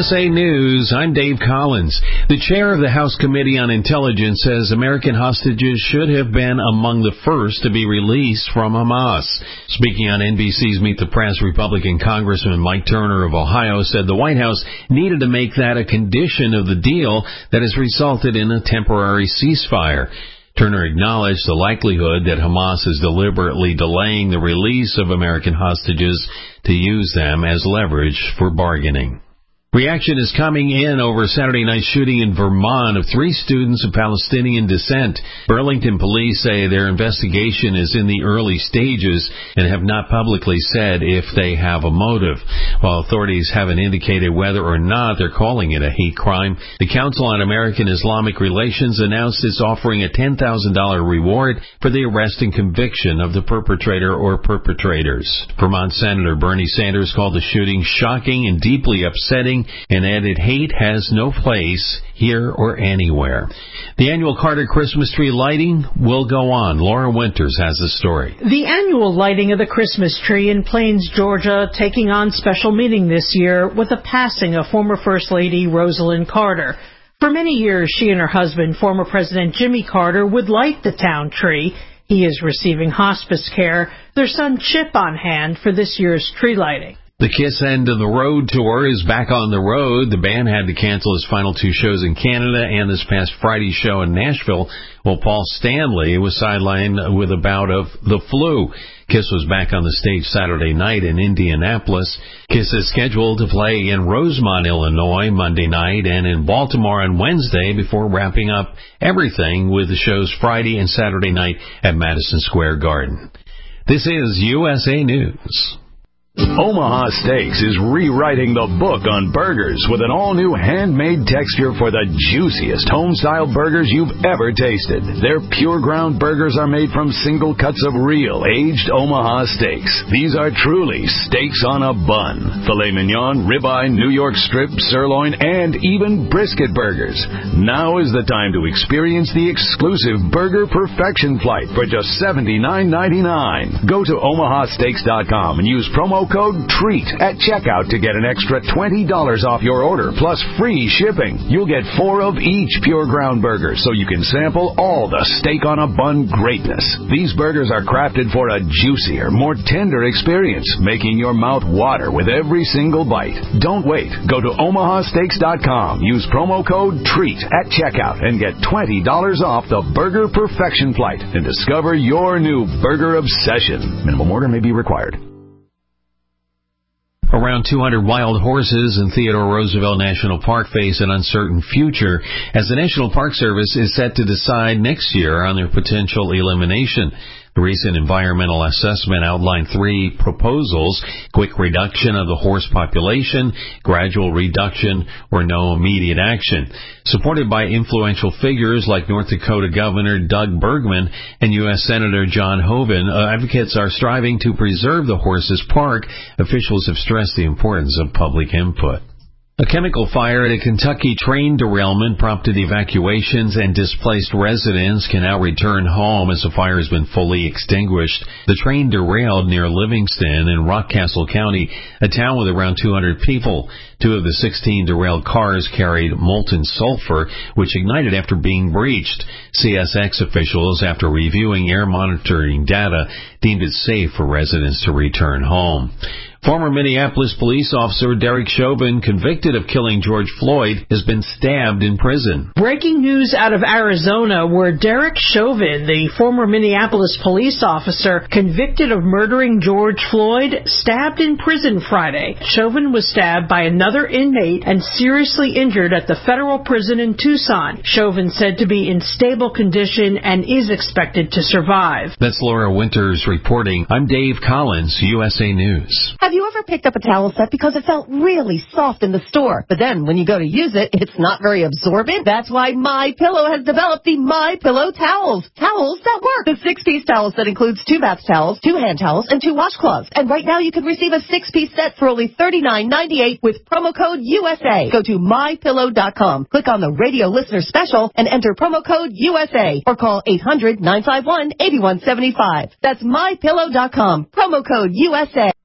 USA News, I'm Dave Collins. The chair of the House Committee on Intelligence says American hostages should have been among the first to be released from Hamas. Speaking on NBC's Meet the Press, Republican Congressman Mike Turner of Ohio said the White House needed to make that a condition of the deal that has resulted in a temporary ceasefire. Turner acknowledged the likelihood that Hamas is deliberately delaying the release of American hostages to use them as leverage for bargaining. Reaction is coming in over Saturday night shooting in Vermont of 3 students of Palestinian descent. Burlington police say their investigation is in the early stages and have not publicly said if they have a motive. While authorities haven't indicated whether or not they're calling it a hate crime, the Council on American Islamic Relations announced it's offering a $10,000 reward for the arrest and conviction of the perpetrator or perpetrators. Vermont Senator Bernie Sanders called the shooting shocking and deeply upsetting, and added hate has no place here or anywhere. The annual Carter Christmas tree lighting will go on. Laura Winters has the story. The annual lighting of the Christmas tree in Plains, Georgia, taking on special meaning this year with the passing of former First Lady Rosalynn Carter. For many years, she and her husband, former President Jimmy Carter, would light the town tree. He is receiving hospice care. Their son Chip on hand for this year's tree lighting. The Kiss End of the Road tour is back on the road. The band had to cancel his final 2 shows in Canada and this past Friday's show in Nashville, while Paul Stanley was sidelined with a bout of the flu. Kiss was back on the stage Saturday night in Indianapolis. Kiss is scheduled to play in Rosemont, Illinois, Monday night, and in Baltimore on Wednesday before wrapping up everything with the shows Friday and Saturday night at Madison Square Garden. This is USA News. Omaha Steaks is rewriting the book on burgers with an all-new handmade texture for the juiciest home-style burgers you've ever tasted. Their pure ground burgers are made from single cuts of real, aged Omaha steaks. These are truly steaks on a bun. Filet mignon, ribeye, New York strip, sirloin, and even brisket burgers. Now is the time to experience the exclusive Burger Perfection Flight for just $79.99. Go to omahasteaks.com and use promo code TREAT at checkout to get an extra $20 off your order, plus free shipping. You'll get 4 of each pure ground burger, so you can sample all the steak on a bun greatness. These burgers are crafted for a juicier, more tender experience, making your mouth water with every single bite. Don't wait. Go to omahasteaks.com. Use promo code TREAT at checkout and get $20 off the Burger Perfection Flight and discover your new burger obsession. Minimum order may be required. Around 200 wild horses in Theodore Roosevelt National Park face an uncertain future as the National Park Service is set to decide next year on their potential elimination. The recent environmental assessment outlined 3 proposals: quick reduction of the horse population, gradual reduction, or no immediate action. Supported by influential figures like North Dakota Governor Doug Bergman and U.S. Senator John Hoeven, advocates are striving to preserve the horses park. Officials have stressed the importance of public input. A chemical fire at a Kentucky train derailment prompted evacuations, and displaced residents can now return home as the fire has been fully extinguished. The train derailed near Livingston in Rockcastle County, a town with around 200 people. 2 of the 16 derailed cars carried molten sulfur, which ignited after being breached. CSX officials, after reviewing air monitoring data, deemed it safe for residents to return home. Former Minneapolis police officer Derek Chauvin, convicted of killing George Floyd, has been stabbed in prison. Breaking news out of Arizona, where Derek Chauvin, the former Minneapolis police officer convicted of murdering George Floyd, stabbed in prison Friday. Chauvin was stabbed by another inmate and seriously injured at the federal prison in Tucson. Chauvin said to be in stable condition and is expected to survive. That's Laura Winters reporting. I'm Dave Collins, USA News. Have you ever picked up a towel set because it felt really soft in the store, but then when you go to use it, it's not very absorbent? That's why MyPillow has developed the MyPillow towels. Towels that work. The 6-piece towel set includes 2 bath towels, 2 hand towels, and 2 washcloths. And right now you can receive a 6-piece set for only $39.98 with promo code USA. Go to MyPillow.com, click on the radio listener special, and enter promo code USA, or call 800-951-8175. That's MyPillow.com, promo code USA.